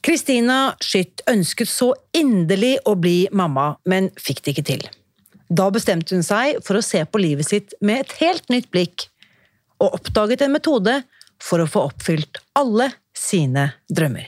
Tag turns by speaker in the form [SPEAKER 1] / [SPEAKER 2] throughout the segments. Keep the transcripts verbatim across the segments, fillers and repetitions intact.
[SPEAKER 1] Kristina Skytt ønsket så inderlig å bli mamma, men fikk det ikke til. Da bestemte hun seg for å se på livet sitt med et helt nytt blikk, og oppdaget en metode for å få oppfylt alle sine drømmer.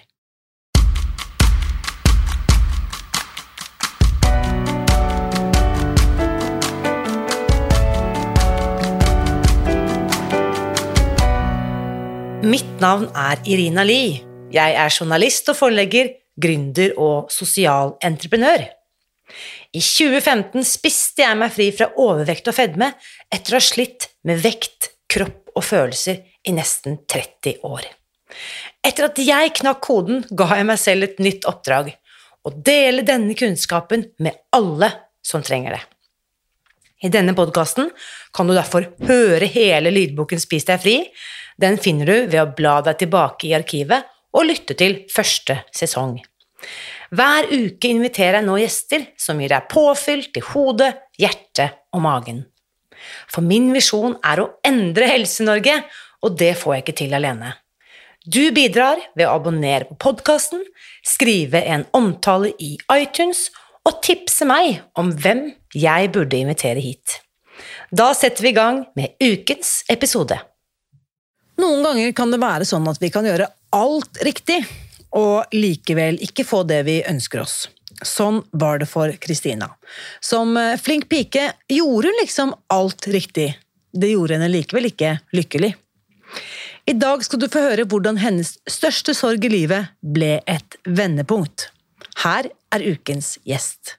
[SPEAKER 1] Mitt navn er Irina Lie. Jeg er journalist og forlegger, gründer og sosial entreprenør. I tjue femten spiste jeg meg fri fra overvekt og fedme etter å ha slitt med vekt, kropp og følelser i nesten tretti år. Etter at jeg knakk koden, ga jeg meg selv et nytt oppdrag, å dele denne kunnskapen med alle som trenger det. I denne podcasten kan du derfor høre hele lydboken Spis deg fri. Den finner du ved å bla deg tilbake i arkivet og lytte til første sesong. Hver uke inviterer jeg nå gjester som gir deg påfylt i hodet, hjertet og magen. For min visjon er å endre Helse-Norge, og det får jeg ikke til alene. Du bidrar ved å abonnere på podcasten, skrive en omtale i iTunes og tipse meg om hvem jeg burde invitere hit. Da setter vi i gang med ukens episode. Noen ganger kan det være sånn at vi kan gjøre alt riktig, og likevel ikke få det vi ønsker oss. Sånn var det for Kristina. Som flink pike gjorde hun liksom alt riktig. Det gjorde henne likevel ikke lykkelig. I dag skal du få høre hvordan hennes største sorg i livet ble et vendepunkt. Her er ukens gjest.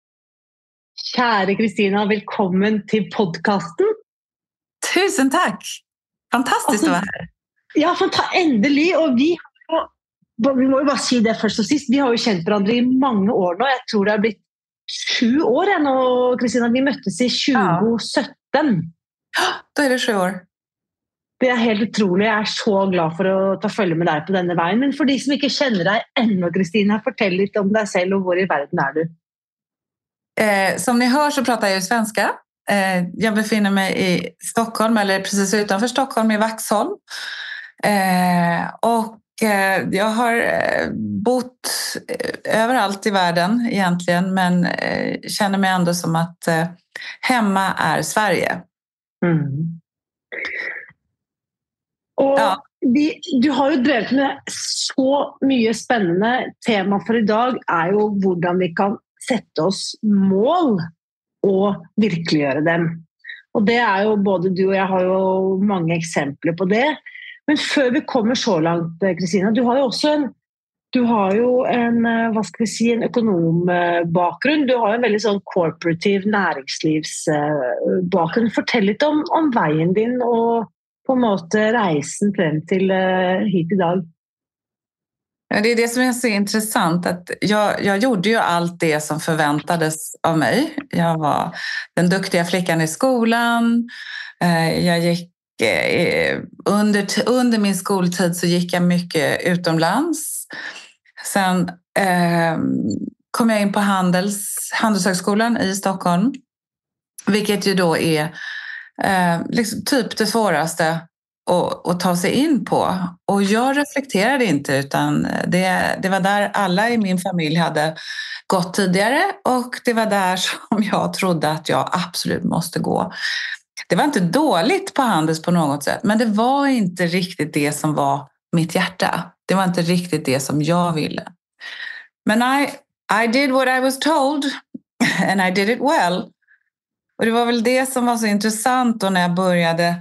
[SPEAKER 2] Kjære Kristina, velkommen til podcasten.
[SPEAKER 3] Tusen takk! Fantastisk
[SPEAKER 2] altså,
[SPEAKER 3] å være her.
[SPEAKER 2] Ja, endelig, og vi, vi må jo bare si det først og sist, vi har jo kjent hverandre i mange år nå, jeg tror det har blitt sju år nå, Kristina, vi møttes i tjue sytten.
[SPEAKER 3] Ja, da er det sju år.
[SPEAKER 2] Det er helt utrolig, jeg er så glad for å ta følge med deg på denne veien, men for de som ikke kjenner deg ennå, Kristina, fortell litt om deg selv, og hvor i verden er du?
[SPEAKER 3] Eh, som ni hör så pratar jag ju svenska. Eh, jag befinner mig i Stockholm, eller precis utanför Stockholm i Vaxholm. Eh, och eh, jag har eh, bott eh, överallt i världen egentligen, men eh, känner mig ändå som att eh, hemma är Sverige.
[SPEAKER 2] Mm. Og ja. vi, du har jo drevet med så mye spennende. Tema for i dag er jo hvordan vi kan sette oss mål og virkeliggjøre dem. Og det er jo både du og jeg har jo mange eksempler på det. Men før vi kommer så langt, Kristina, du har jo også en, du har jo en, hva skal vi si, en økonombakgrunn. Du har jo en veldig sånn corporativ næringslivsbakgrunn. Fortell litt om, om veien din og på en måte reisen frem til hit i dag.
[SPEAKER 3] Ja, det är det som är så intressant, att jag, jag gjorde ju allt det som förväntades av mig. Jag var den duktiga flickan i skolan. Jag gick, under, under min skoltid så gick jag mycket utomlands. Sen eh, kom jag in på Handels, Handelshögskolan i Stockholm. Vilket ju då är eh, liksom typ det svåraste Och, och ta sig in på. Och jag reflekterade inte, utan det, det var där alla i min familj hade gått tidigare, och det var där som jag trodde att jag absolut måste gå. Det var inte dåligt på Handels på något sätt, men det var inte riktigt det som var mitt hjärta. Det var inte riktigt det som jag ville. Men I, I did what I was told, and I did it well. Och det var väl det som var så intressant då när jag började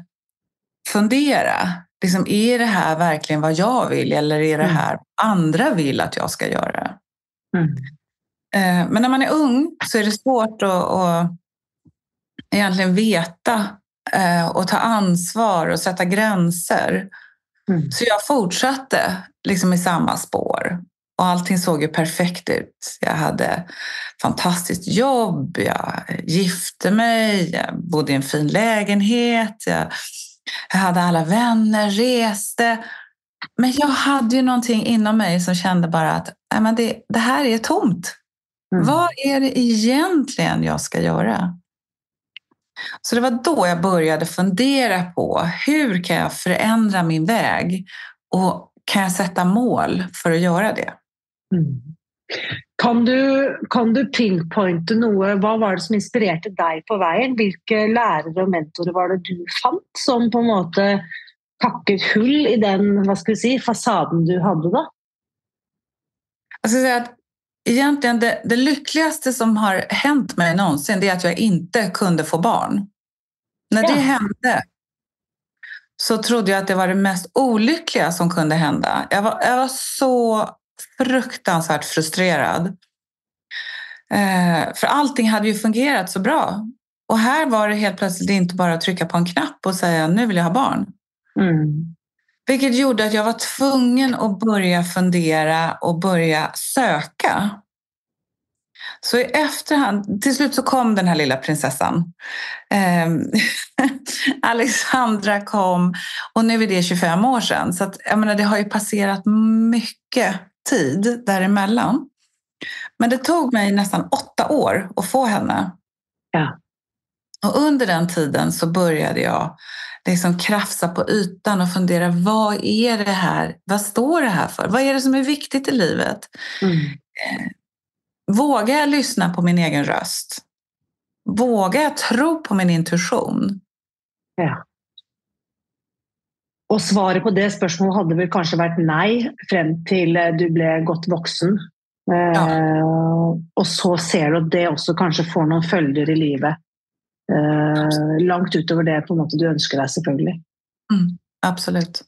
[SPEAKER 3] fundera, liksom, är det här verkligen vad jag vill, eller är det här mm. andra vill att jag ska göra? Mm. Eh, men när man är ung så är det svårt att, att egentligen veta eh, och ta ansvar och sätta gränser. Mm. Så jag fortsatte liksom i samma spår. Och allting såg ju perfekt ut. Jag hade fantastiskt jobb, jag gifte mig, jag bodde i en fin lägenhet, jag Jag hade alla vänner, reste. Men jag hade ju någonting inom mig som kände bara att nej, men det, det här är tomt. Mm. Vad är det egentligen jag ska göra? Så det var då jag började fundera på hur kan jag förändra min väg, och kan jag sätta mål för att göra det?
[SPEAKER 2] Mm. Kan du, kan du pinpointe noe, hva var det som inspirerte deg på veien? Hvilke lærere og mentorer var det du fant som på en måte pakket hull i den, vad ska vi si, fasaden du hade då?
[SPEAKER 3] Jag ska säga att egentligen det, det lyckligaste som har hänt mig någonsin, det är att jag inte kunde få barn. När det
[SPEAKER 2] Ja.
[SPEAKER 3] hände så trodde jag att det var det mest olyckliga som kunde hända. Jag var, jag var så fruktansvärt frustrerad. Eh, för allting hade ju fungerat så bra. Och här var det helt plötsligt inte bara att trycka på en knapp och säga nu vill jag ha barn.
[SPEAKER 2] Mm.
[SPEAKER 3] Vilket gjorde att jag var tvungen att börja fundera och börja söka. Så i efterhand, till slut så kom den här lilla prinsessan. Eh, Alexandra kom och nu är det tjugofem år sedan. Så att, jag menar, det har ju passerat mycket tid däremellan. Men det tog mig nästan åtta år att få henne.
[SPEAKER 2] Ja.
[SPEAKER 3] Och under den tiden så började jag liksom krafsa på ytan och fundera, vad är det här? Vad står det här för? Vad är det som är viktigt i livet?
[SPEAKER 2] Mm.
[SPEAKER 3] Vågar jag lyssna på min egen röst? Vågar jag tro på min intuition?
[SPEAKER 2] Ja. Och svaret på det spørsmålet hade väl kanske varit nej fram till du blev gott vuxen.
[SPEAKER 3] Ja.
[SPEAKER 2] Uh, och så ser du att det också kanske får någon följder i livet. Uh, långt utöver det på något du önskar dig selvfølgelig.
[SPEAKER 3] Mm, absolut.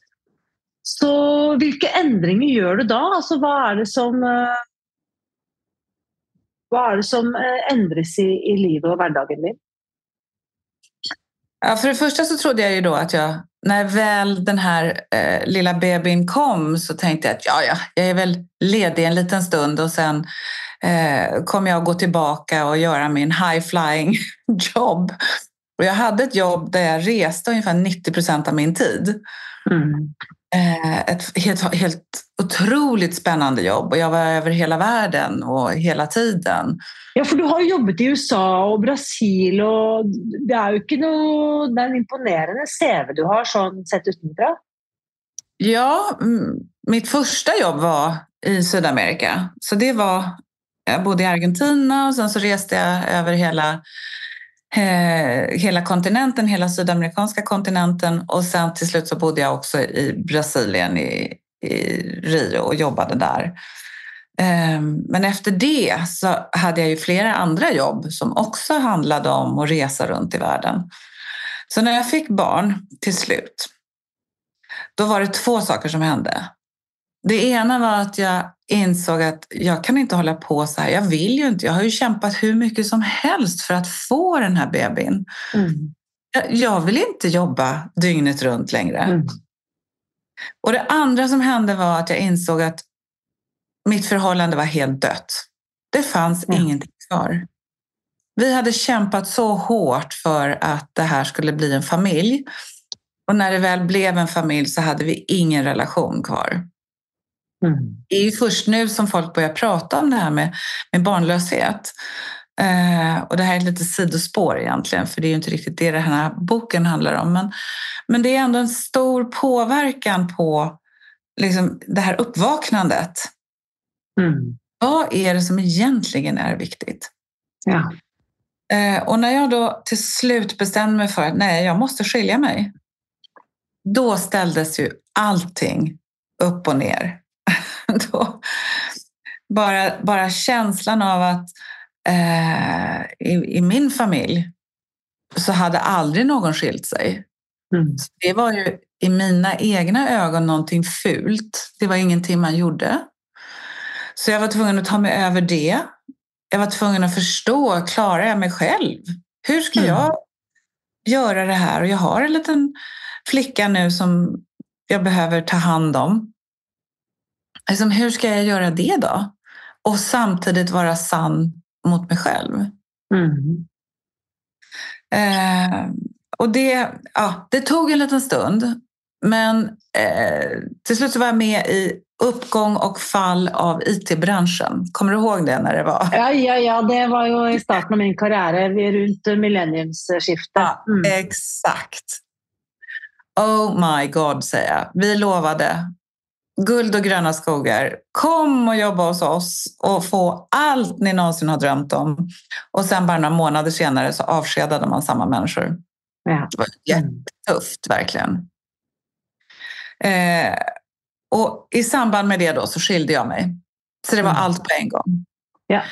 [SPEAKER 2] Så vilka ändringar gör du då? Alltså vad är det som uh, vad är det som uh, ändras i, i livet och vardagen din?
[SPEAKER 3] Ja, för det första så trodde jag ju då att jag, när väl den här eh, lilla bebin kom så tänkte jag att ja, ja, jag är väl ledig en liten stund och sen eh, kommer jag gå tillbaka och göra min high-flying jobb. Och jag hade ett jobb där jag reste ungefär nittio procent av min tid.
[SPEAKER 2] Mm.
[SPEAKER 3] Eh, ett helt, helt otroligt spännande jobb och jag var över hela världen och hela tiden.
[SPEAKER 2] Ja, för du har jobbat i U S A och Brasil och det är ju inte något, det är en imponerande C V du har sån sett utanför.
[SPEAKER 3] Ja, m- mitt första jobb var i Sydamerika. Så det var, jag bodde i Argentina och sen så reste jag över hela, eh, hela kontinenten, hela sydamerikanska kontinenten och sen till slut så bodde jag också i Brasilien, i, i Rio och jobbade där. Men efter det så hade jag ju flera andra jobb som också handlade om att resa runt i världen. Så när jag fick barn till slut, då var det två saker som hände. Det ena var att jag insåg att jag kan inte hålla på så här. Jag vill ju inte. Jag har ju kämpat hur mycket som helst för att få den här bebin. Mm. Jag vill inte jobba dygnet runt längre. Mm. Och det andra som hände var att jag insåg att mitt förhållande var helt dött. Det fanns mm. ingenting kvar. Vi hade kämpat så hårt för att det här skulle bli en familj. Och när det väl blev en familj så hade vi ingen relation kvar. Mm. Det är ju först nu som folk börjar prata om det här med, med barnlöshet. Eh, och det här är lite sidospår egentligen, för det är ju inte riktigt det den här boken handlar om. Men, men det är ändå en stor påverkan på liksom, det här uppvaknandet. Mm. Vad är det som egentligen är viktigt?
[SPEAKER 2] Ja.
[SPEAKER 3] Eh, och när jag då till slut bestämde mig för att nej, jag måste skilja mig. Då ställdes ju allting upp och ner. då, bara, bara känslan av att eh, i, i min familj så hade aldrig någon skilt sig. Mm. Så det var ju i mina egna ögon någonting fult. Det var ingenting man gjorde. Så jag var tvungen att ta mig över det. Jag var tvungen att förstå, klarar jag mig själv? Hur ska mm. jag göra det här? Och jag har en liten flicka nu som jag behöver ta hand om. Alltså, hur ska jag göra det då? Och samtidigt vara sann mot mig själv. Mm. Eh, och det, ja, det tog en liten stund. Men eh, till slut så var jag med i uppgång och fall av I T-branschen. Kommer du ihåg det när det var?
[SPEAKER 2] Ja, ja, ja, det var ju i starten av min karriär runt millenniumsskiftet.
[SPEAKER 3] Ja, mm. Exakt. Oh my god, säger jag. Vi lovade guld och gröna skogar. Kom och jobba hos oss och få allt ni någonsin har drömt om. Och sen bara några månader senare så avskedade man samma människor.
[SPEAKER 2] Ja.
[SPEAKER 3] Det var jättetufft, verkligen. Eh, och i samband med det då så skilde jag mig. Så det var mm. allt på en gång.
[SPEAKER 2] Ja.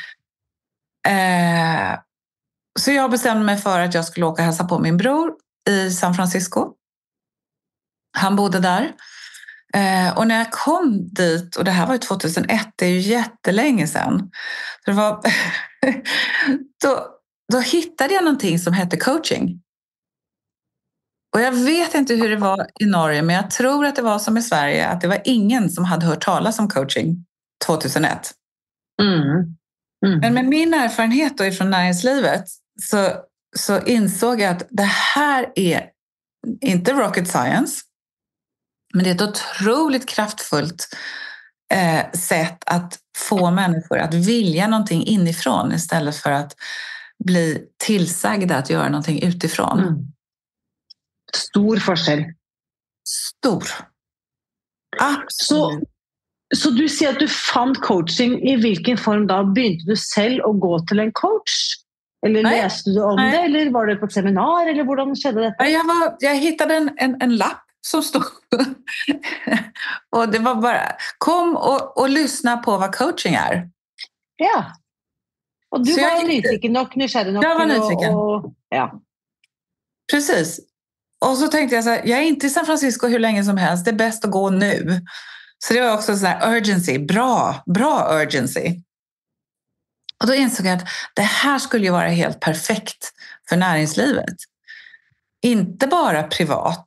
[SPEAKER 3] Eh, så jag bestämde mig för att jag skulle åka och hälsa på min bror i San Francisco. Han bodde där. Eh, och när jag kom dit, och det här var ju tjugohundraett, det är ju jättelänge sedan. Så det var, då, då hittade jag någonting som hette coaching. Och jag vet inte hur det var i Norge, men jag tror att det var som i Sverige, att det var ingen som hade hört talas om coaching tjugohundraett.
[SPEAKER 2] Mm. Mm.
[SPEAKER 3] Men med min erfarenhet då ifrån näringslivet så, så insåg jag att det här är inte rocket science, men det är ett otroligt kraftfullt eh, sätt att få människor att vilja någonting inifrån istället för att bli tillsagda att göra någonting utifrån.
[SPEAKER 2] Mm. Stor forskjell.
[SPEAKER 3] Stor. Absolut.
[SPEAKER 2] Så, så du säger att du fann coaching. I vilken form då? Började du själv att gå till en coach? Eller Nej. läste du om Nej. det? Eller var det på ett seminar? Eller hur skedde detta?
[SPEAKER 3] Jag, var, jag hittade en, en, en lapp som stod och det var bara kom och, och lyssna på vad coaching är.
[SPEAKER 2] Ja. Och du
[SPEAKER 3] så
[SPEAKER 2] var
[SPEAKER 3] jag,
[SPEAKER 2] nyfiken nog, nysgjerrig nog.
[SPEAKER 3] Jag var nyfiken.
[SPEAKER 2] Och, och, ja.
[SPEAKER 3] Precis. Och så tänkte jag så här, jag är inte i San Francisco hur länge som helst, det är bäst att gå nu. Så det var också så här urgency, bra, bra urgency. Och då insåg jag att det här skulle ju vara helt perfekt för näringslivet. Inte bara privat.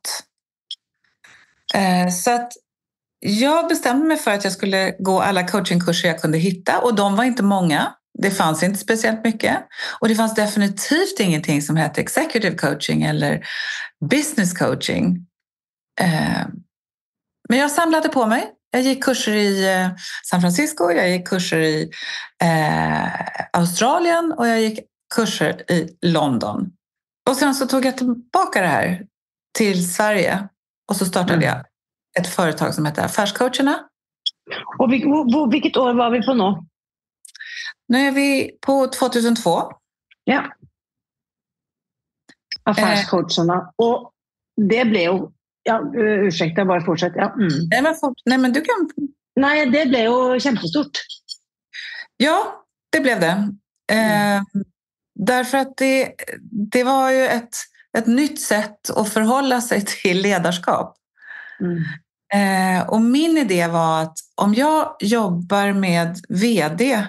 [SPEAKER 3] Så att jag bestämde mig för att jag skulle gå alla coachingkurser jag kunde hitta, och de var inte många. Det fanns inte speciellt mycket. Och det fanns definitivt ingenting som hette executive coaching eller business coaching. Men jag samlade på mig. Jag gick kurser i San Francisco, jag gick kurser i eh, Australien och jag gick kurser i London. Och sen så tog jag tillbaka det här till Sverige och så startade mm. jag ett företag som heter Affärscoacherna.
[SPEAKER 2] Och vilket år var vi på nu?
[SPEAKER 3] Nu är vi på tjugohundratvå.
[SPEAKER 2] Ja. Affärscoacherna. Eh. Och det blev ju... Ja, ursäkta, bara fortsätt. Ja. Mm.
[SPEAKER 3] Nej, men fort, nej, men du kan...
[SPEAKER 2] Nej, det blev ju jättestort.
[SPEAKER 3] Ja, det blev det. Mm. Eh, därför att det, det var ju ett, ett nytt sätt att förhålla sig till ledarskap.
[SPEAKER 2] Mm.
[SPEAKER 3] Eh, och min idé var att om jag jobbar med vd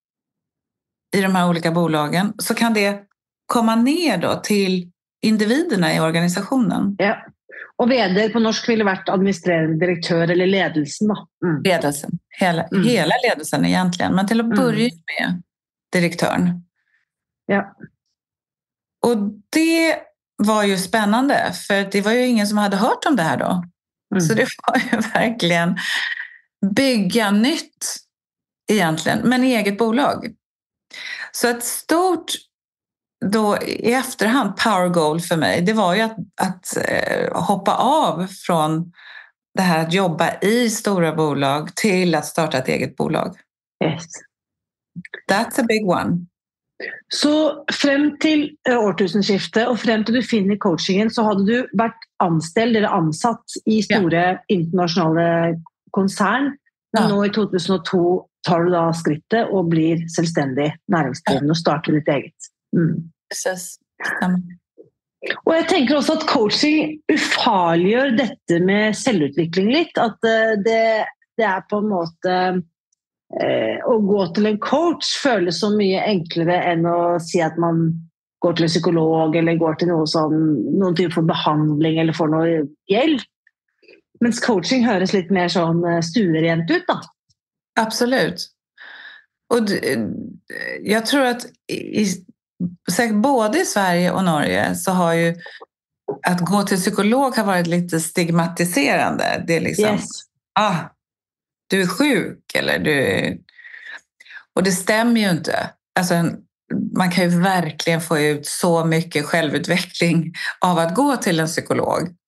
[SPEAKER 3] i de här olika bolagen så kan det komma ner då till individerna i organisationen.
[SPEAKER 2] Ja. Och vd på norsk ville varit administrerande direktör eller ledelsen då?
[SPEAKER 3] Mm. Ledelsen. Hela, mm. hela ledelsen egentligen. Men till att börja mm. med direktören.
[SPEAKER 2] Ja.
[SPEAKER 3] Och det var ju spännande. För det var ju ingen som hade hört om det här då. Mm. Så det var ju verkligen bygga nytt egentligen. Men i eget bolag. Så ett stort då i efterhand power goal för mig, det var ju att, att eh, hoppa av från det här att jobba i stora bolag till att starta ett eget bolag.
[SPEAKER 2] Yes.
[SPEAKER 3] That's a big one.
[SPEAKER 2] Så fram till årtusenskiftet och fram till du finner coachingen så hade du varit anställd eller ansatt i stora ja. internationella koncern. Men ja. nu i tjugohundratvå tar du då skrittet och blir självständig näringsdrivande och startar ditt eget. Mm.
[SPEAKER 3] Precis. Mm.
[SPEAKER 2] Och jag tänker också att coaching ufarliggör detta med självutveckling lite. Att det, det är på en måte eh, att gå till en coach känns så mycket enklare än att säga att man går till en psykolog eller går till någon som någon typ av behandling eller får någon hjälp. Men coaching hörs lite mer sån stuerent ut då.
[SPEAKER 3] Absolut. Och jag tror att i, säkert både i Sverige och Norge så har ju att gå till psykolog har varit lite stigmatiserande. Det är liksom,
[SPEAKER 2] yes.
[SPEAKER 3] ah, du är sjuk eller du är... Och det stämmer ju inte. Alltså, man kan ju verkligen få ut så mycket självutveckling av att gå till en psykolog.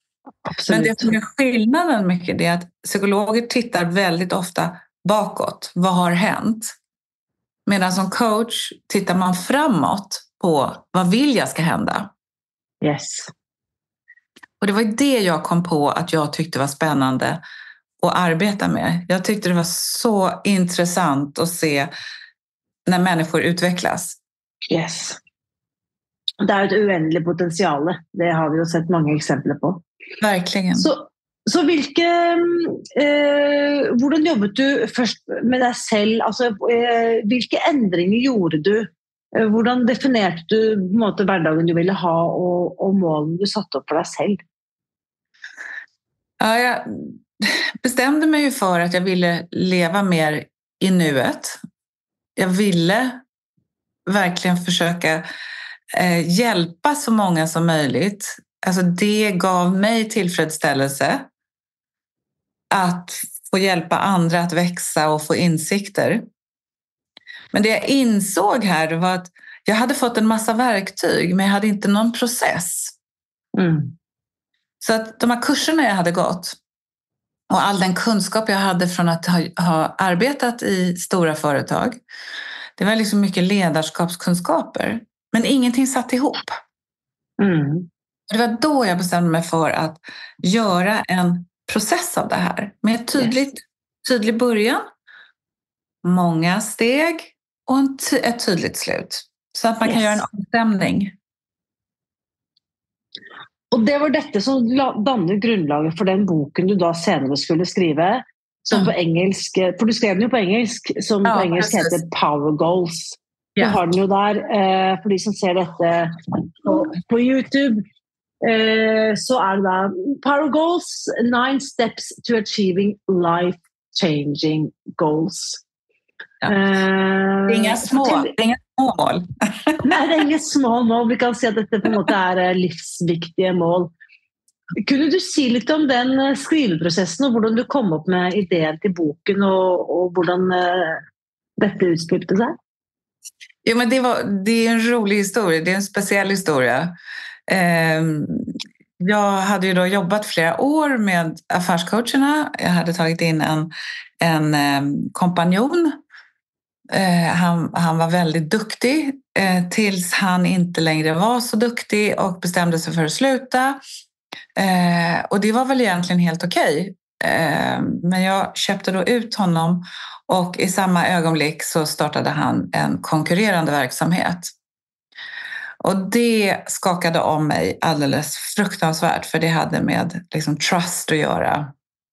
[SPEAKER 2] Absolut.
[SPEAKER 3] Men det som är skillnaden mycket är att psykologer tittar väldigt ofta bakåt. Vad har hänt? Medan som coach tittar man framåt på vad vill jag ska hända.
[SPEAKER 2] Yes.
[SPEAKER 3] Och det var ju det jag kom på att jag tyckte var spännande att arbeta med. Jag tyckte det var så intressant att se när människor utvecklas.
[SPEAKER 2] Yes. Det är ett oändligt potential. Det har vi ju sett många exempel på.
[SPEAKER 3] Verkligen.
[SPEAKER 2] Så, så vilka, eh, hur jobbade du först med dig själv? Alltså, eh, vilka ändringar gjorde du? Eh, hur definierade du på något vardagen du ville ha och, och målen du satte upp för dig själv?
[SPEAKER 3] Ja, jag bestämde mig ju för att jag ville leva mer i nuet. Jag ville verkligen försöka eh, hjälpa så många som möjligt. Alltså det gav mig tillfredsställelse att få hjälpa andra att växa och få insikter. Men det jag insåg här var att jag hade fått en massa verktyg, men jag hade inte någon process.
[SPEAKER 2] Mm.
[SPEAKER 3] Så att de här kurserna jag hade gått och all den kunskap jag hade från att ha, ha arbetat i stora företag, det var liksom mycket ledarskapskunskaper, men ingenting satt ihop.
[SPEAKER 2] Mm.
[SPEAKER 3] Det var då jag bestämde mig för att göra en process av det här med ett tydligt, tydlig början, många steg och en ty- ett tydligt slut. Så att man kan
[SPEAKER 2] Yes.
[SPEAKER 3] göra en omstämning.
[SPEAKER 2] Och det var detta som dannade grundlaget för den boken du då senare skulle skriva, som på engelska, för du skrev den ju på engelska, som
[SPEAKER 3] Ja,
[SPEAKER 2] på engelska
[SPEAKER 3] precis.
[SPEAKER 2] heter Power Goals. Du
[SPEAKER 3] Ja.
[SPEAKER 2] har den ju där, eh, för de som ser detta på, på YouTube, eh, så är det där Power Goals, nine steps to achieving life-changing goals.
[SPEAKER 3] Ja.
[SPEAKER 2] Eh,
[SPEAKER 3] Det är inga små,
[SPEAKER 2] fortell-
[SPEAKER 3] det är inga små mål.
[SPEAKER 2] Nej, det är inga små mål. Vi kan se att detta på en måte är livsviktiga mål. Kunde du säga lite om den skrivprocessen och hur du kom upp med idén till boken och, och hur uh, detta utspelade sig?
[SPEAKER 3] Jo, men det, var, det är en rolig historia, det är en speciell historia. Eh, jag hade ju då jobbat flera år med affärscoacherna. Jag hade tagit in en, en eh, kompanjon. Eh, han, han var väldigt duktig eh, tills han inte längre var så duktig och bestämde sig för att sluta. Eh, och det var väl egentligen helt okej. Eh, men jag köpte då ut honom och i samma ögonblick så startade han en konkurrerande verksamhet. Och det skakade om mig alldeles fruktansvärt, för det hade med liksom, trust att göra.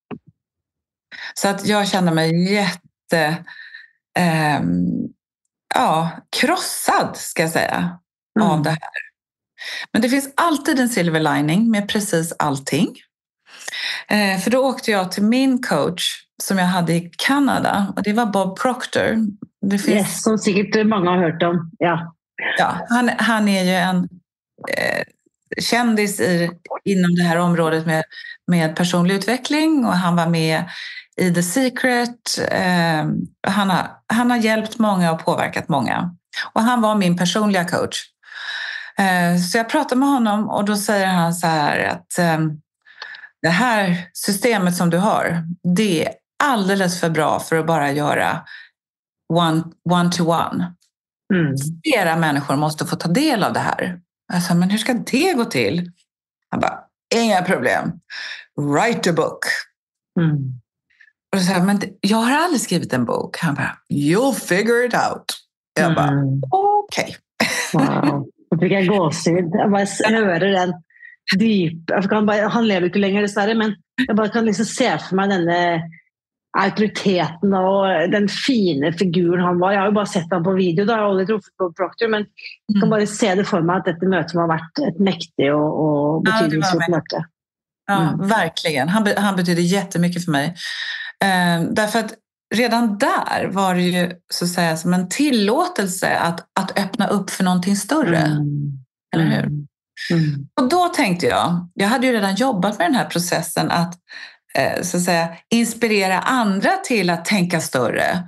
[SPEAKER 3] Så att jag kände mig jätte... Eh, ja, krossad ska jag säga mm. av det här. Men det finns alltid en silver lining med precis allting. Eh, för då åkte jag till min coach som jag hade i Kanada, och det var Bob Proctor. Det finns...
[SPEAKER 2] Yes, som säkert många har hört om. Ja.
[SPEAKER 3] Ja, han, han är ju en eh, kändis i, inom det här området med, med personlig utveckling, och han var med i The Secret. Eh, han, har, han har hjälpt många och påverkat många. Och han var min personliga coach. Eh, så jag pratade med honom och då säger han så här att eh, det här systemet som du har, det är alldeles för bra för att bara göra one, one to one. Mm. Flera människor måste få ta del av det här. Jag sa, men hur ska det gå till? Han bara, inga problem. Write a book. Mm. Och så här, men jag har aldrig skrivit en bok. Han bara, you'll figure it out. Jag bara,
[SPEAKER 2] mm.
[SPEAKER 3] okej.
[SPEAKER 2] Okay. Wow. Jag fick en gåshud. Jag bara hör den djup. Jag kan bara, han lever inte längre dessvärre, men jag bara kan liksom se för mig denna auktoriteten och den fina figuren han var. Jag har ju bara sett honom på video, då har jag aldrig truffat på Proctor, men jag kan bara se det för mig att detta möte har varit ett mäktigt och, och betydelsefullt ja, möte.
[SPEAKER 3] Ja, mm. verkligen. Han, han betyder jättemycket för mig. Eh, därför att redan där var det ju så att säga som en tillåtelse att, att öppna upp för någonting större. Mm. Eller hur? Mm. Och då tänkte jag, jag hade ju redan jobbat med den här processen att så att säga, inspirera andra till att tänka större.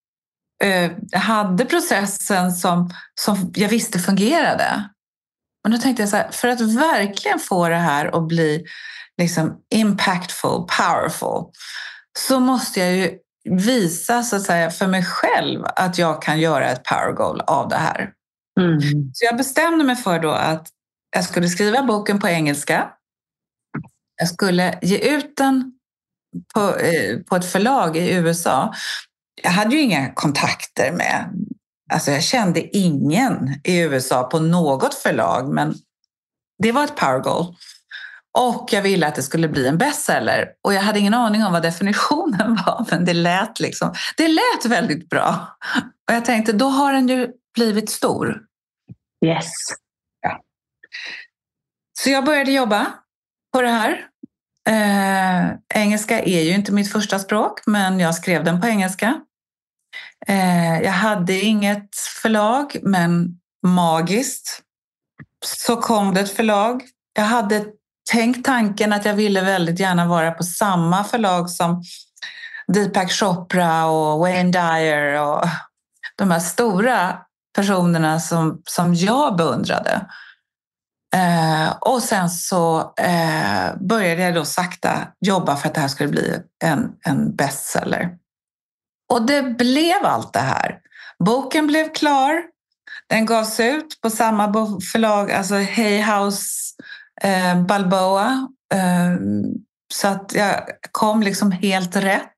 [SPEAKER 3] Jag hade processen som, som jag visste fungerade. Men då tänkte jag så här, för att verkligen få det här att bli liksom impactful, powerful, så måste jag ju visa så att säga för mig själv att jag kan göra ett power goal av det här.
[SPEAKER 2] Mm.
[SPEAKER 3] Så jag bestämde mig för då att jag skulle skriva boken på engelska. Jag skulle ge ut den på, eh, på ett förlag i U S A. Jag hade ju inga kontakter med, alltså jag kände ingen i U S A på något förlag, men det var ett power goal. Och jag ville att det skulle bli en bestseller. Och jag hade ingen aning om vad definitionen var, men det lät liksom, det lät väldigt bra. Och jag tänkte, då har den ju blivit stor.
[SPEAKER 2] Yes.
[SPEAKER 3] Ja. Så jag började jobba på det här. Eh, engelska är ju inte mitt första språk, men jag skrev den på engelska. Eh, jag hade inget förlag, men magiskt så kom det ett förlag. Jag hade tänkt tanken att jag ville väldigt gärna vara på samma förlag som Deepak Chopra och Wayne Dyer och de här stora personerna som, som jag beundrade. Eh, och sen så eh, började jag då sakta jobba för att det här skulle bli en, en bestseller. Och det blev allt det här. Boken blev klar. Den gavs ut på samma förlag, alltså Hay House eh, Balboa. Eh, så att jag kom liksom helt rätt.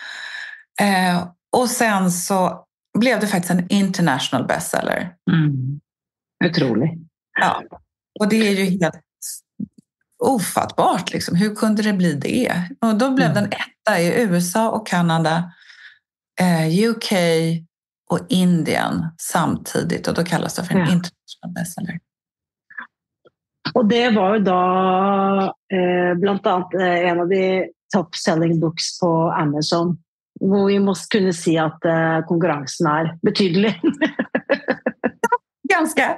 [SPEAKER 3] Eh, och sen så blev det faktiskt en international bestseller.
[SPEAKER 2] Mm. Otroligt.
[SPEAKER 3] Ja. Och det är ju helt ofattbart. Liksom. Hur kunde det bli det? Och då blev mm. den etta i U S A och Kanada, eh, U K och Indien samtidigt. Och då kallas det för en ja. international bestseller.
[SPEAKER 2] Och det var ju då eh, bland annat eh, en av de top selling books på Amazon. Hvor vi måste kunna se att eh, konkurrensen är betydlig.
[SPEAKER 3] Ganska.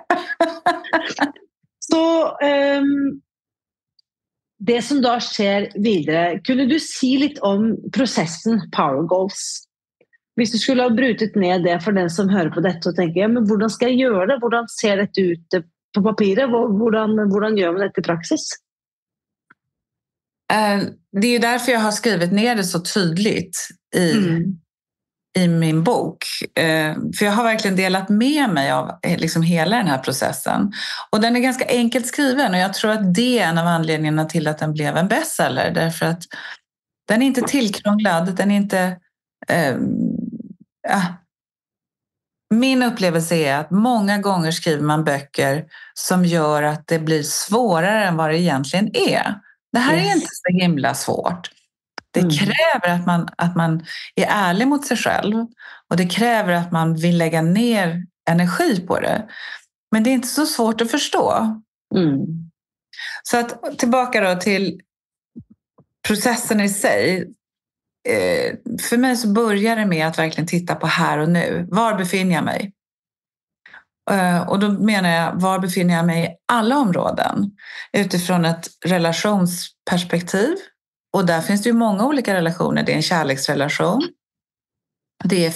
[SPEAKER 2] Så um, det som då sker vidare, kunde du säga lite om processen Power Goals? Hvis du skulle ha brutit ner det för den som hör på detta och tänker, ja, men hur ska jag göra det? Hur ser det ut på papiret? Hur gör man det i praxis?
[SPEAKER 3] Det är ju därför jag har skrivit ner det så tydligt i, mm. i min bok. För jag har verkligen delat med mig av liksom hela den här processen. Och den är ganska enkelt skriven och jag tror att det är en av anledningarna till att den blev en bestseller. Därför att den är inte tillkrånglad, den är inte... Eh, ja. Min upplevelse är att många gånger skriver man böcker som gör att det blir svårare än vad det egentligen är. Det här yes. är inte så himla svårt. Det mm. kräver att man, att man är ärlig mot sig själv. Och det kräver att man vill lägga ner energi på det. Men det är inte så svårt att förstå.
[SPEAKER 2] Mm.
[SPEAKER 3] Så att tillbaka då till processen i sig. För mig så börjar det med att verkligen titta på här och nu. Var befinner jag mig? Och då menar jag, var befinner jag mig i alla områden? Utifrån ett relationsperspektiv. Och där finns det ju många olika relationer. Det är en kärleksrelation. Det är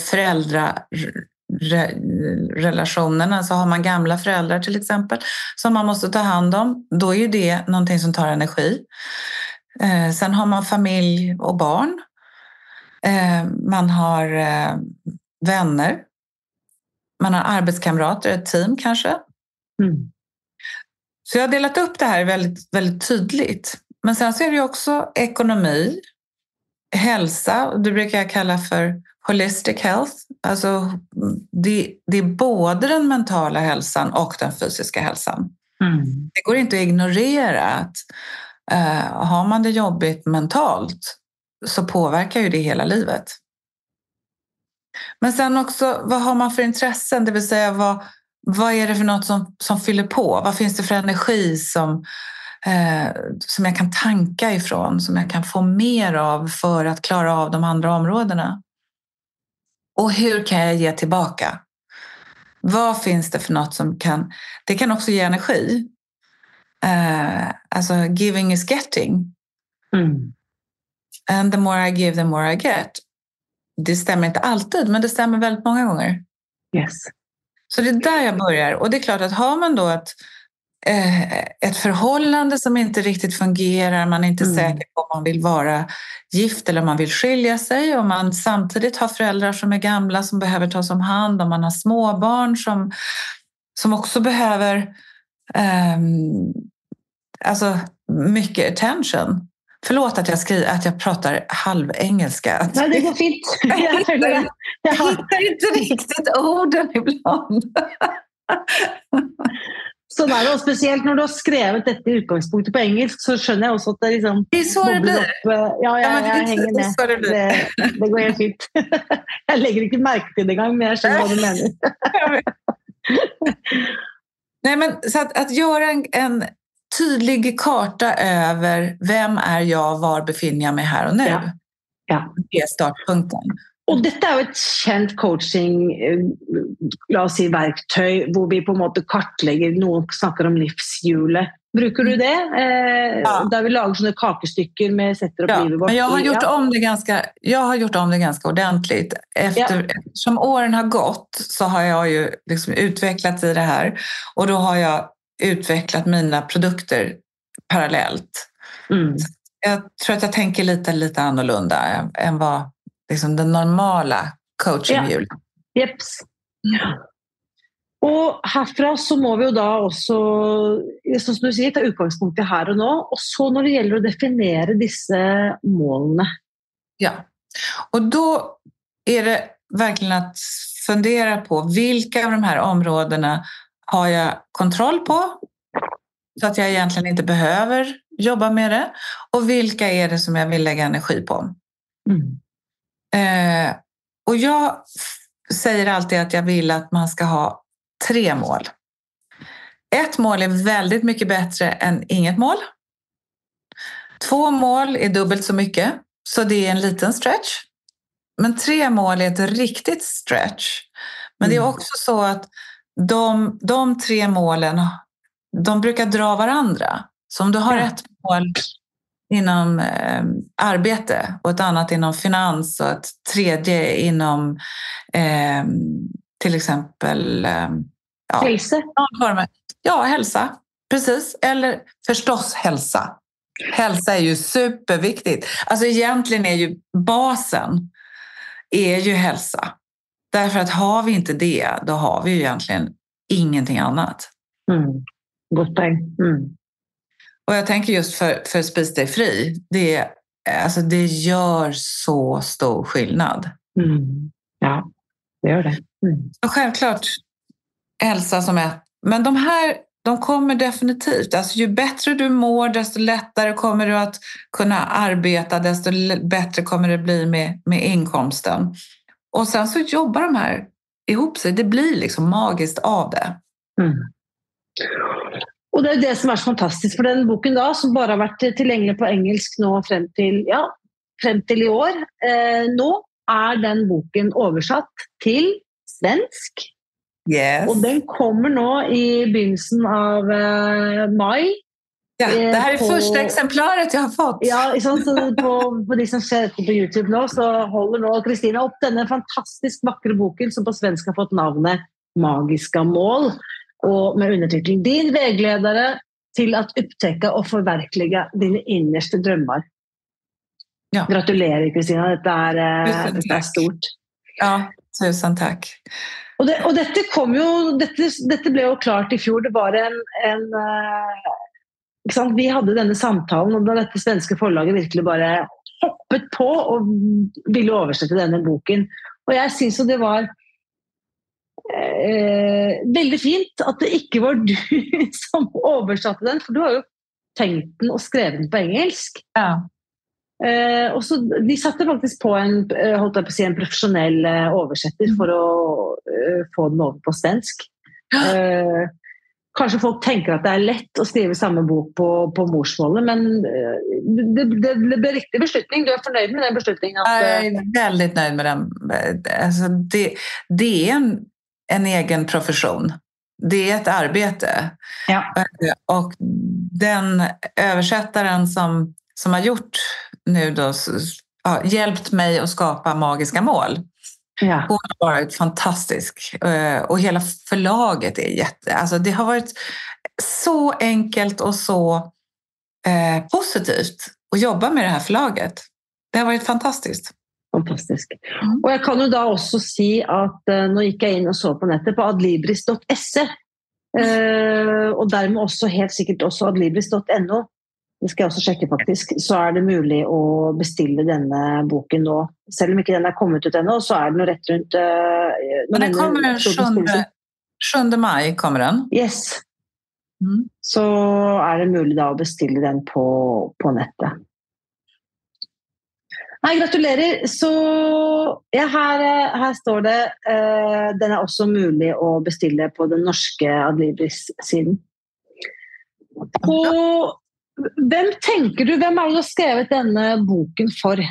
[SPEAKER 3] föräldrarelationerna. Så har man gamla föräldrar till exempel som man måste ta hand om. Då är ju det någonting som tar energi. Sen har man familj och barn. Man har vänner. Man har arbetskamrater, ett team kanske.
[SPEAKER 2] Mm.
[SPEAKER 3] Så jag har delat upp det här väldigt, väldigt tydligt. Men sen så är det också ekonomi, hälsa. Det brukar jag kalla för holistic health. Alltså det, det är både den mentala hälsan och den fysiska hälsan.
[SPEAKER 2] Mm.
[SPEAKER 3] Det går inte att ignorera att uh, har man det jobbigt mentalt så påverkar ju det hela livet. Men sen också, vad har man för intressen? Det vill säga, vad, vad är det för något som, som fyller på? Vad finns det för energi som, eh, som jag kan tanka ifrån? Som jag kan få mer av för att klara av de andra områdena? Och hur kan jag ge tillbaka? Vad finns det för något som kan... Det kan också ge energi. Eh, alltså, giving is getting.
[SPEAKER 2] Mm.
[SPEAKER 3] And the more I give, the more I get. Det stämmer inte alltid, men det stämmer väldigt många gånger.
[SPEAKER 2] Yes.
[SPEAKER 3] Så det är där jag börjar. Och det är klart att har man då ett, eh, ett förhållande som inte riktigt fungerar. Man är inte mm. säker på om man vill vara gift eller om man vill skilja sig. Om man samtidigt har föräldrar som är gamla som behöver tas om hand. Om man har småbarn som, som också behöver eh, alltså mycket attention. Förlåt att jag, skriver, att jag pratar halvengelska.
[SPEAKER 2] Nej, det går fint. Jag hittar,
[SPEAKER 3] jag hittar inte riktigt orden ibland.
[SPEAKER 2] Så där, och speciellt när du har skrivit detta utgångspunktet på engelska så skönner jag också att det liksom...
[SPEAKER 3] Det är så det blir.
[SPEAKER 2] Upp. Ja, ja, ja, jag hänger med.
[SPEAKER 3] Det, det,
[SPEAKER 2] det, det går helt fint. Jag lägger inte märke till det gång, men jag skönner vad du menar.
[SPEAKER 3] Nej, men så att, att göra en... en tydlig karta över vem är jag, var befinner jag mig här och nu.
[SPEAKER 2] Ja. Ja.
[SPEAKER 3] Det är startpunkten.
[SPEAKER 2] Och detta är ett känt coaching, låt oss säga verktyg, hvor vi på en måte kartlägger, någon snackar om livshjulet. Brukar du det? Eh, ja. Där vi lagar sådana kakestycken med sätter upp
[SPEAKER 3] ja.
[SPEAKER 2] livet vårt.
[SPEAKER 3] Men jag har gjort ja. om det ganska, jag har gjort om det ganska ordentligt. Efter, ja. Eftersom åren har gått så har jag ju liksom utvecklats i det här. Och då har jag utvecklat mina produkter parallellt.
[SPEAKER 2] Mm.
[SPEAKER 3] Jag tror att jag tänker lite, lite annorlunda än vad liksom den normala coaching-hjulet.
[SPEAKER 2] Ja. Jeps. Ja. Och härifrån så må vi ju då också, som du säger, ta utgångspunkt här och nu. Och så när det gäller att definiera dessa målen.
[SPEAKER 3] Ja, och då är det verkligen att fundera på vilka av de här områdena har jag kontroll på så att jag egentligen inte behöver jobba med det? Och vilka är det som jag vill lägga energi på?
[SPEAKER 2] Mm.
[SPEAKER 3] Eh, och jag säger alltid att jag vill att man ska ha tre mål. Ett mål är väldigt mycket bättre än inget mål. Två mål är dubbelt så mycket, så det är en liten stretch. Men tre mål är ett riktigt stretch. Men mm. det är också så att De, de tre målen, de brukar dra varandra. Så om du har ja. ett mål inom eh, arbete och ett annat inom finans och ett tredje inom eh, till exempel eh,
[SPEAKER 2] ja. hälsa.
[SPEAKER 3] Ja, hälsa. Precis. Eller förstås hälsa. Hälsa är ju superviktigt. Alltså egentligen är ju basen är ju hälsa. Därför att har vi inte det, då har vi ju egentligen ingenting annat.
[SPEAKER 2] Mm. Gott poäng. Mm.
[SPEAKER 3] Och jag tänker just för, för Spis dig fri, det, alltså det gör så stor skillnad.
[SPEAKER 2] Mm. Ja, det gör det. Mm.
[SPEAKER 3] Och självklart hälsa som är... Men de här, de kommer definitivt. Alltså ju bättre du mår, desto lättare kommer du att kunna arbeta, desto bättre kommer det bli med, med inkomsten. Och sen så jobbar de här ihop sig. Det blir liksom magiskt av det.
[SPEAKER 2] Mm. Och det är det som är så fantastiskt för den boken då, som bara har varit tillgänglig på engelska nu fram till, ja, fram till i år. Eh, nu är den boken översatt till svensk.
[SPEAKER 3] Yes.
[SPEAKER 2] Och den kommer nu i begynnelsen av eh, maj.
[SPEAKER 3] Ja, det här är på, första exemplaret jag har fått.
[SPEAKER 2] Ja, så på, på de som ser på YouTube nu så håller nu Kristina upp denna fantastiskt vackra boken som på svenska har fått namnet Magiska mål och med undertiteln Din vägledare till att upptäcka och förverkliga dina innersta drömmar. Ja. Gratulerar Kristina, detta är, detta är stort.
[SPEAKER 3] Ja, tusen tack.
[SPEAKER 2] Och, det, och detta kom ju, detta, detta blev ju klart i fjol, det var en, en vi hade denna samtalen och då detta svenska förlaget verkligen bara hoppet på och ville översätta denna boken. Och jag syns att det var eh, väldigt fint att det inte var du som översatte den, för du har ju tänkt den och skrivit den på engelska.
[SPEAKER 3] Ja.
[SPEAKER 2] Eh, och så de satte faktiskt på en, hållt på att säga, en professionell översättare för att eh, få den över på svensk. Eh, Kanske folk tänker att det är lätt att skriva samma bok på, på morsmålet, men det, det, det blir riktig beslutning. Du är förnöjd med den beslutningen? Att,
[SPEAKER 3] jag är väldigt nöjd med den. Alltså det, det är en, en egen profession. Det är ett arbete.
[SPEAKER 2] Ja.
[SPEAKER 3] Och den översättaren som, som har gjort nu då, ja, hjälpt mig att skapa magiska mål.
[SPEAKER 2] Ja.
[SPEAKER 3] Hon har varit fantastisk. Och hela förlaget är jätte... Alltså det har varit så enkelt och så eh, positivt att jobba med det här förlaget. Det har varit fantastiskt.
[SPEAKER 2] Fantastisk. Mm. Og jeg kan jo da også si at uh, nå gikk jeg inn og så på nettet på adlibris dot se, uh, og dermed også helt sikkert også adlibris dot no. Det skal jeg også sjekke faktisk. Så er det mulig å bestille denne boken nå. Selv om ikke den er kommet ut ennå, så er den rett rundt... Uh,
[SPEAKER 3] Men den kommer den sjunde maj, kommer den?
[SPEAKER 2] Yes.
[SPEAKER 3] Mm.
[SPEAKER 2] Så er det mulig da å bestille den på, på nettet. Nei, gratulerer. Så ja, her, her står det, uh, den er også mulig å bestille på den norske Adlibris-siden. Og hvem tenker du, hvem er det du har skrevet denne boken for?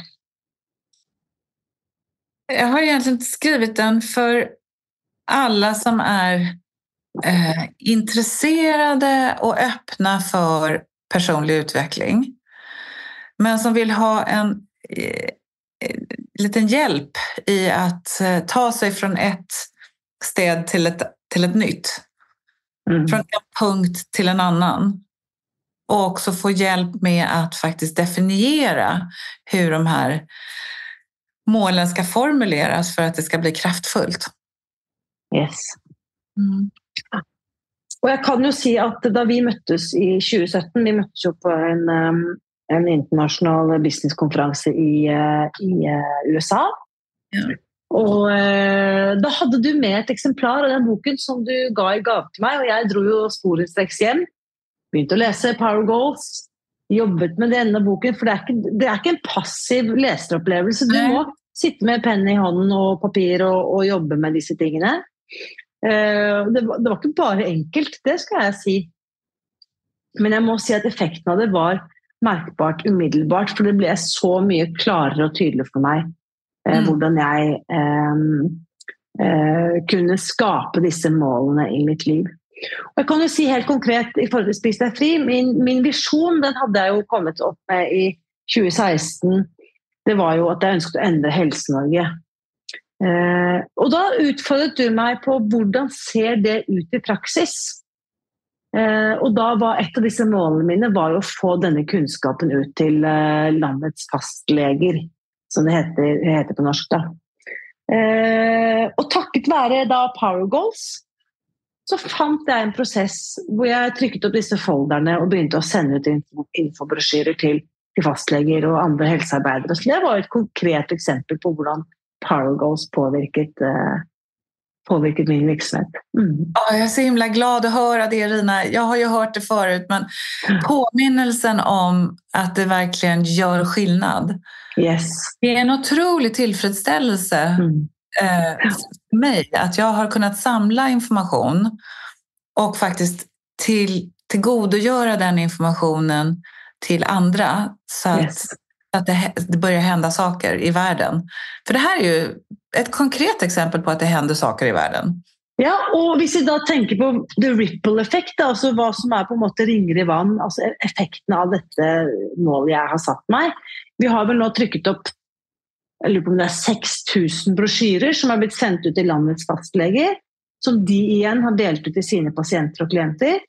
[SPEAKER 3] Jeg har egentlig skrivit den for alla som er eh, intresserade og öppna for personlig utveckling, men som vill ha en eh, liten hjälp i att eh, ta sig från ett sted till ett, till ett nytt. Mm. Från en punkt till en annan. Och också få hjälp med att faktiskt definiera hur de här målen ska formuleras för att det ska bli kraftfullt.
[SPEAKER 2] Yes. Mm. Og jeg kan jo si at da vi møttes i tjue sytten, vi møttes jo på en, en internasjonal businesskonferanse i, i U S A. Ja. Og da hadde du med et eksemplar av den boken som du ga i gave til meg, og jeg dro jo sporenstreks hjem, begynte å lese Power Goals, jobbet med denne boken, for det er ikke, det er ikke en passiv leseropplevelse. Du må sitte med penn i hånden og papir og, og jobbe med disse tingene. Det var, det var ikke bare enkelt, det skal jeg si. Men jeg må si at effekten av det var merkbart umiddelbart, for det ble så mye klarere og tydeligere for meg mm. hvordan jeg eh, eh, kunne skape disse målene i mitt liv. Og jeg kan jo si helt konkret i forhold til Spis deg fri, min, min visjon, den hadde jeg jo kommet opp med i tjue seksten. Det var jo at jeg ønsket å endre Helse-Norge. Eh, og da utfordret du meg på hvordan ser det ut i praksis. Eh, og da var et av disse målene mine var å få denne kunnskapen ut til eh, landets fastleger, som det heter, det heter på norsk da. Eh, og takket være da Power Goals, så fant jeg en prosess hvor jeg trykket opp disse folderne og begynte å sende ut infobrosjyrer til, til fastleger og andre helsearbeidere. Så det var et konkret eksempel på hvordan Power Goals påvirket, uh, påvirket min virksomhet. Mm.
[SPEAKER 3] Ja, jag är så himla glad att höra det, Irina. Jag har ju hört det förut, men påminnelsen om att det verkligen gör skillnad.
[SPEAKER 2] Yes.
[SPEAKER 3] Det är en otrolig tillfredsställelse mm. eh, för mig att jag har kunnat samla information och faktiskt till, tillgodogöra den informationen till andra så att yes. att det, det börjar hända saker i världen. För det här är ju ett konkret exempel på att det händer saker i världen.
[SPEAKER 2] Ja, og hvis vi da tenker på the ripple effect, altså hva som er på en måte ringer i vann, altså effekten av dette målet jeg har satt meg. Vi har vel nå trykket opp, jeg lurer på om det er seks tusen brosjyrer som har blitt sendt ut til landets fastleger, som de igjen har delt ut til sine pasienter og klienter.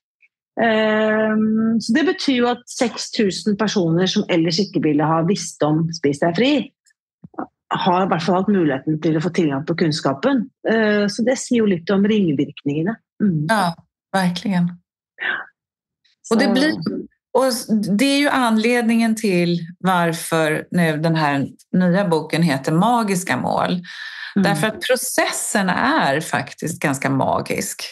[SPEAKER 2] Um, så det betyr jo at seks tusen personer som ellers ikke ville ha visst om Spis deg fri, har i hvert fall hatt muligheten til å få tilgang på kunnskapen. Uh, så det sier jo litt om ringvirkningene. Mm.
[SPEAKER 3] Ja, verkligen. Så. Och det blir, och det är ju anledningen till varför nu den här nya boken heter Magiska mål. Mm. Därför att processen är faktiskt ganska magisk.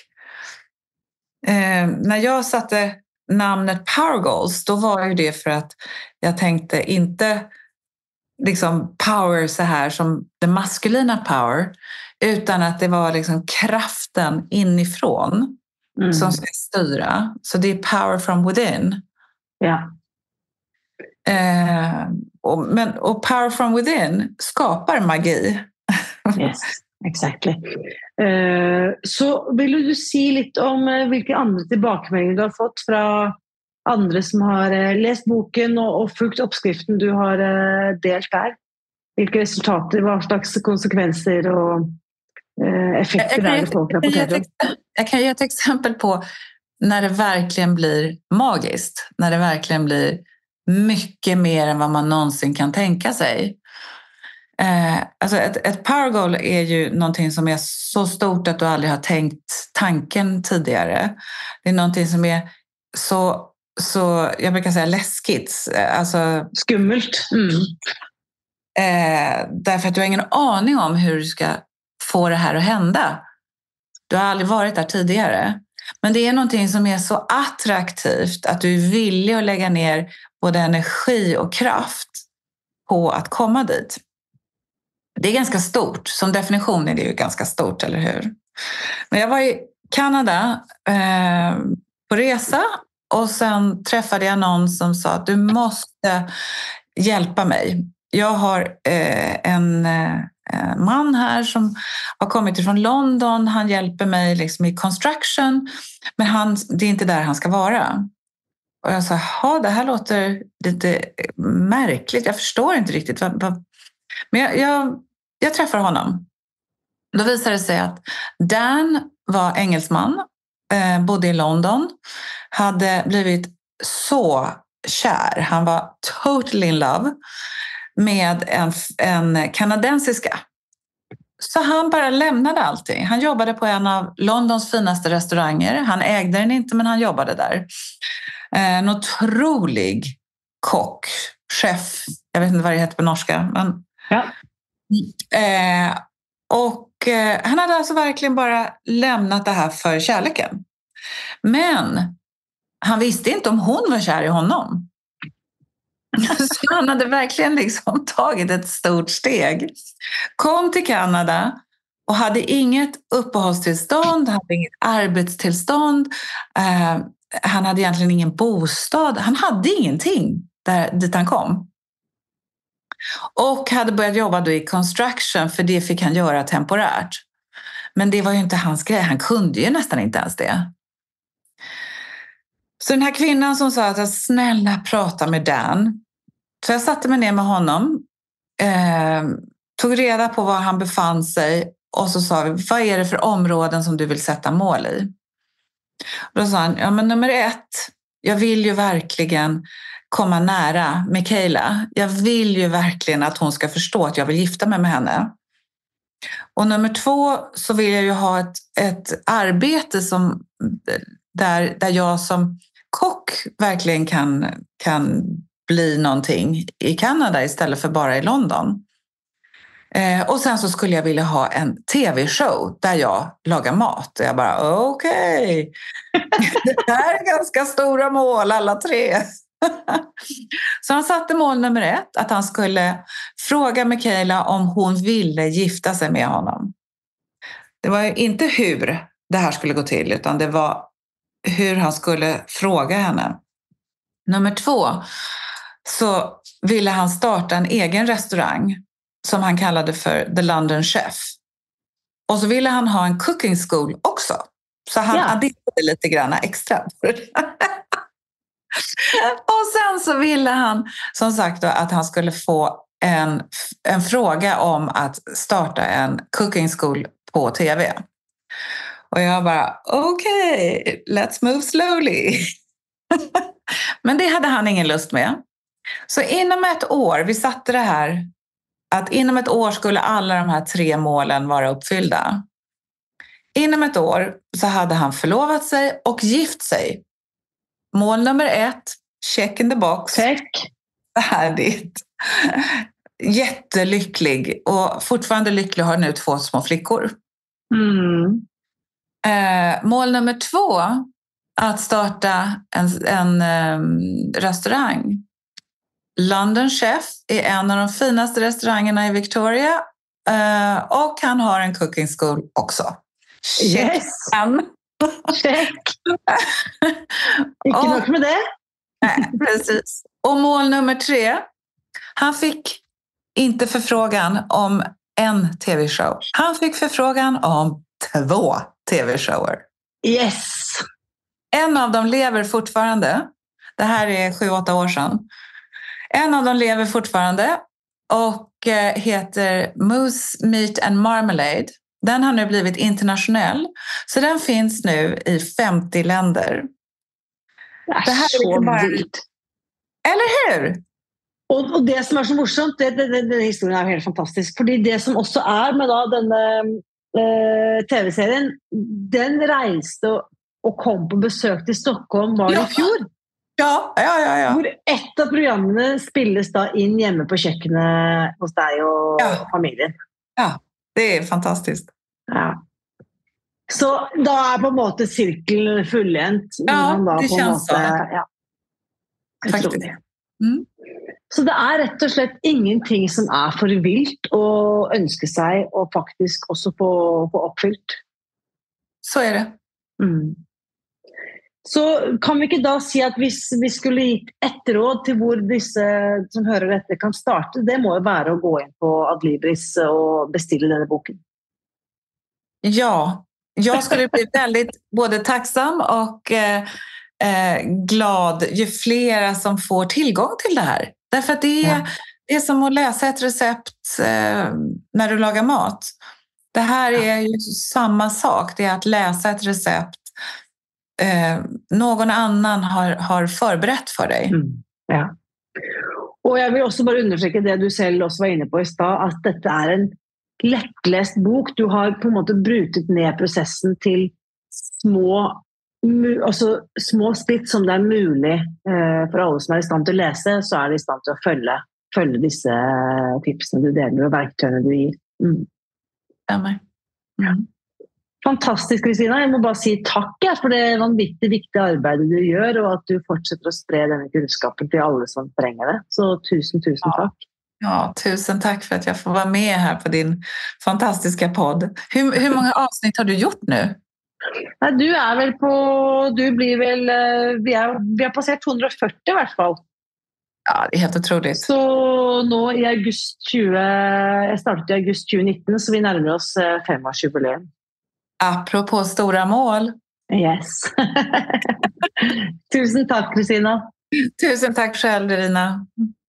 [SPEAKER 3] Eh, när jag satte namnet Power Goals, då var ju det för att jag tänkte inte liksom power så här som den maskulina power, utan att det var liksom kraften inifrån mm. som ska styra. Så det är power from within.
[SPEAKER 2] Ja.
[SPEAKER 3] Eh, och, men, och power from within skapar magi.
[SPEAKER 2] Yes. Exactly. Uh, så vil du si litt om uh, hvilke andre tilbakemeldinger du har fått fra andre som har uh, lest boken og, og fulgt oppskriften du har uh, delt der? Vilka resultat, vad slags konsekvenser och eh, effekter är det folk rapporterar?
[SPEAKER 3] Jag kan ge ett exempel på när det verkligen blir magiskt. När det verkligen blir mycket mer än vad man någonsin kan tänka sig. Eh, alltså ett, ett power goal är ju någonting som är så stort att du aldrig har tänkt tanken tidigare. Det är någonting som är så, så jag brukar säga läskigt. Alltså,
[SPEAKER 2] skummelt. Mm.
[SPEAKER 3] Eh, därför att du har ingen aning om hur du ska få det här att hända. Du har aldrig varit där tidigare. Men det är någonting som är så attraktivt att du är villig att lägga ner både energi och kraft på att komma dit. Det är ganska stort. Som definition är det ju ganska stort, eller hur? Men jag var i Kanada eh, på resa och sen träffade jag någon som sa att du måste hjälpa mig. Jag har eh, en eh, man här som har kommit från London. Han hjälper mig liksom i construction, men han, det är inte där han ska vara. Och jag sa, ja, det här låter lite märkligt. Jag förstår inte riktigt. Men jag, jag, jag träffar honom. Då visade det sig att Dan var engelsman, eh, bodde i London, hade blivit så kär. Han var totally in love med en, en kanadensiska. Så han bara lämnade allting. Han jobbade på en av Londons finaste restauranger. Han ägde den inte, men han jobbade där. Eh, en otrolig kock, chef. Jag vet inte vad det heter på norska. Men...
[SPEAKER 2] Ja.
[SPEAKER 3] Eh, och eh, han hade alltså verkligen bara lämnat det här för kärleken. Men han visste inte om hon var kär i honom. Så han hade verkligen liksom tagit ett stort steg. Kom till Kanada och hade inget uppehållstillstånd, hade inget arbetstillstånd. Eh, han hade egentligen ingen bostad. Han hade ingenting där, dit han kom. Och hade börjat jobba då i construction, för det fick han göra temporärt. Men det var ju inte hans grej. Han kunde ju nästan inte ens det. Så den här kvinnan som sa att snälla prata med Dan. Så jag satte mig ner med honom. Eh, tog reda på var han befann sig. Och så sa vi, vad är det för områden som du vill sätta mål i? Och då sa han, ja men nummer ett. Jag vill ju verkligen komma nära Michaela. Jag vill ju verkligen att hon ska förstå att jag vill gifta mig med henne. Och nummer två så vill jag ju ha ett, ett arbete som, där, där jag som kock verkligen kan, kan bli någonting i Kanada istället för bara i London. Eh, och sen så skulle jag vilja ha en tv-show där jag lagar mat. Och jag bara, okej. Okay. Det här är ganska stora mål, alla tre. Så han satte mål nummer ett, att han skulle fråga Michaela om hon ville gifta sig med honom. Det var ju inte hur det här skulle gå till, utan det var hur han skulle fråga henne. Nummer två, så ville han starta en egen restaurang som han kallade för The London Chef. Och så ville han ha en cooking school också. Så han ja. adderade lite grann extra. Och sen så ville han som sagt då, att han skulle få en, en fråga om att starta en cooking school på tv. Och jag bara, okej, okay, let's move slowly. Men det hade han ingen lust med. Så inom ett år, vi satte det här, att inom ett år skulle alla de här tre målen vara uppfyllda. Inom ett år så hade han förlovat sig och gift sig. Mål nummer ett, check in the box.
[SPEAKER 2] Check.
[SPEAKER 3] Färdigt. Jättelycklig och fortfarande lycklig, har nu två små flickor.
[SPEAKER 2] Mm.
[SPEAKER 3] Eh, mål nummer två, att starta en, en um, restaurang. London Chef är en av de finaste restaurangerna i Victoria eh, och han har en cooking school också. Check.
[SPEAKER 2] Yes. Check. Inte nog med det.
[SPEAKER 3] Nej, precis. Och mål nummer tre. Han fick inte förfrågan om en tv-show. Han fick förfrågan om två tv-shower.
[SPEAKER 2] Yes.
[SPEAKER 3] En av dem lever fortfarande. Det här är sju, åtta år sedan. En av dem lever fortfarande. Och heter Moose, Meat and Marmalade. Den har nu blivit internationell. Så den finns nu i femtio länder.
[SPEAKER 2] Det er
[SPEAKER 3] Det her er
[SPEAKER 2] så
[SPEAKER 3] ikke bare-
[SPEAKER 2] vilt.
[SPEAKER 3] Eller hur?
[SPEAKER 2] Og, og det som er så morsomt, det, det, det, denne historien er jo helt fantastisk. Fordi det som også er med da denne eh, T V-serien, den reiste og, og kom på besøk til Stockholm var det
[SPEAKER 3] Ja.
[SPEAKER 2] i fjor.
[SPEAKER 3] Ja, ja, ja, ja.
[SPEAKER 2] Hvor ett av programmene spilles da inn hjemme på kjøkkenet hos deg og
[SPEAKER 3] Ja.
[SPEAKER 2] familien.
[SPEAKER 3] Ja, det er fantastisk.
[SPEAKER 2] Ja. Så da er på en måte sirkelen fullendt.
[SPEAKER 3] Ja,
[SPEAKER 2] når man da
[SPEAKER 3] det
[SPEAKER 2] på en
[SPEAKER 3] kjennes
[SPEAKER 2] måte,
[SPEAKER 3] sånn.
[SPEAKER 2] ja.
[SPEAKER 3] Faktisk.
[SPEAKER 2] Utrolig.
[SPEAKER 3] Mm.
[SPEAKER 2] Så det er rett og slett ingenting som er for vilt å ønske seg og faktisk også få, få oppfylt.
[SPEAKER 3] Så er det.
[SPEAKER 2] Mm. Så kan vi ikke da si at hvis vi skulle gitt ett råd til hvor disse som hører dette kan starte, det må jo være å gå inn på Adlibris og bestille denne boken.
[SPEAKER 3] Ja, jag skulle bli väldigt både tacksam och eh, eh, glad ju flera som får tillgång till det här. Därför att det är,
[SPEAKER 2] Ja.
[SPEAKER 3] det är som att läsa ett recept eh, när du lagar mat. Det här är ju samma sak, det är att läsa ett recept eh, någon annan har, har förberett för dig.
[SPEAKER 2] Mm. Ja. Og jeg vil også bare understreke det du selv også var inne på i stad, at dette er en lettlest bok. Du har på en måte brutet ned prosessen til små, mu- altså små skritt som det er mulig eh, for alle som er i stand til å lese, så er de i stand til å følge, følge disse tipsene du deler og verktøyene du gir. Mm.
[SPEAKER 3] Stämmer.
[SPEAKER 2] Ja. Fantastisk, Kristina. Jeg må bare si takk ja, for det vanvittig viktige arbeidet du gjør, og at du fortsetter å spre denne kunnskapen til alle som trenger det. Så tusen, tusen takk.
[SPEAKER 3] Ja, tusen tack för att jag får vara med här på din fantastiska podd. Hur, hur många avsnitt har du gjort nu?
[SPEAKER 2] Nei, du er vel på, du blir vel, eh, vi, er, vi har passert to hundre og førti i hvert fall.
[SPEAKER 3] Ja, det är helt otroligt.
[SPEAKER 2] Så nå i august tjue, jeg startet i august tjue nitten, så vi nærmer oss eh, femårsjubileum.
[SPEAKER 3] Apropå stora mål.
[SPEAKER 2] Yes. Tusen takk, Kristina.
[SPEAKER 3] Tusen tack själv, Irina.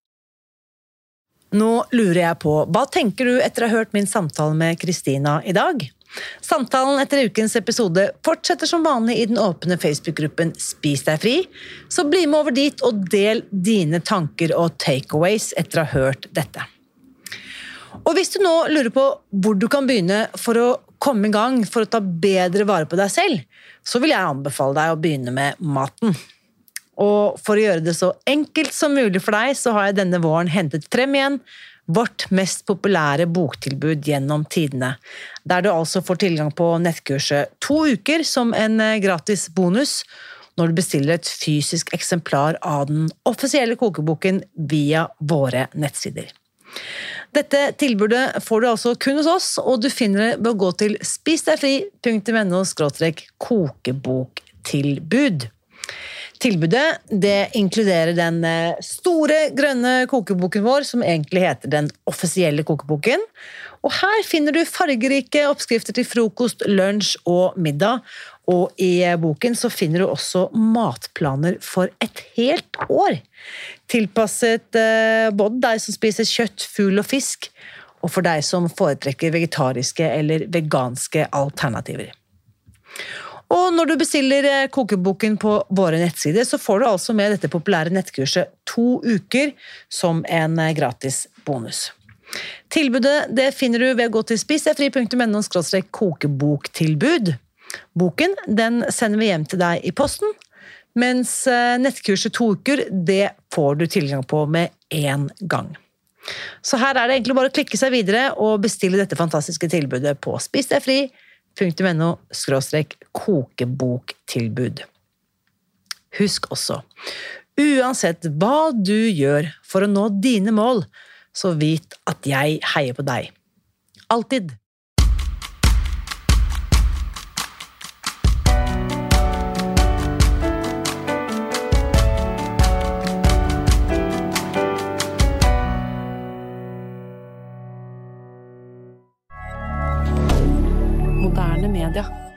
[SPEAKER 1] Nå lurer jeg på, hva tenker du etter å ha hørt min samtale med Kristina i dag? Samtalen etter ukens episode fortsetter som vanlig i den åpne Facebook-gruppen Spis deg fri, så bli med over dit og del dine tanker og takeaways etter å ha hørt dette. Og hvis du nå lurer på hvor du kan begynne for å komme i gang for å ta bedre vare på deg selv, så vil jeg anbefale deg å begynne med maten. Og for å gjøre det så enkelt som mulig for deg, så har jeg denne våren hentet frem igjen vårt mest populære boktilbud gjennom tidene, der du altså får tilgang på nettkurset to uker som en gratis bonus når du bestiller et fysisk eksemplar av den offisielle kokeboken via våre nettsider. Dette tilbudet får du altså kun hos oss, og du finner det ved å gå til spisdegfri punktum no skråstrek kokeboktilbud. Tilbudet det inkluderer den store grønne kokeboken vår, som egentlig heter den offisielle kokeboken. Og her finner du fargerike oppskrifter til frokost, lunsj og middag. Og i boken så finner du også matplaner for et helt år. Tilpasset både deg som spiser kjøtt, fugl og fisk, og for deg som foretrekker vegetariske eller veganske alternativer. Og når du bestiller kokeboken på våre nettsider, så får du altså med dette populære nettkurset to uker som en gratis bonus. Tilbudet det finner du ved å gå til spisdegfri punktum no skråstrek kokeboktilbud. Boken den sender vi hjem til deg i posten, mens nettkurset to uker det får du tilgang på med en gang. Så her er det egentlig bare å klikke seg videre og bestille dette fantastiske tilbudet på spisdegfri punktum no skråstrek kokeboktilbud. Husk også, uansett hva du gjør for å nå dine mål, så vit at jeg heier på deg. Altid! Moderne media.